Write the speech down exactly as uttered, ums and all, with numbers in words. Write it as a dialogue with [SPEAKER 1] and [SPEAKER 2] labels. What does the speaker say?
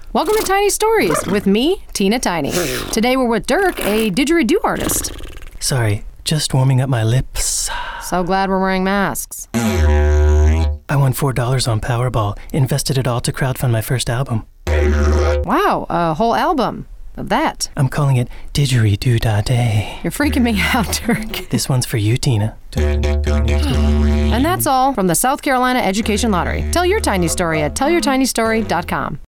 [SPEAKER 1] Welcome to Tiny Stories with me, Tina Tiny. Today we're with Dirk, a didgeridoo artist.
[SPEAKER 2] Sorry, just warming up my lips.
[SPEAKER 1] So glad we're wearing masks.
[SPEAKER 2] I won four dollars on Powerball, invested it all to crowdfund my first album.
[SPEAKER 1] Wow, a whole album of that.
[SPEAKER 2] I'm calling it Didgeridoo-Da-Day.
[SPEAKER 1] You're freaking me out, Dirk.
[SPEAKER 2] This one's for you, Tina.
[SPEAKER 1] And that's all from the South Carolina Education Lottery. Tell your tiny story at tell your tiny story dot com.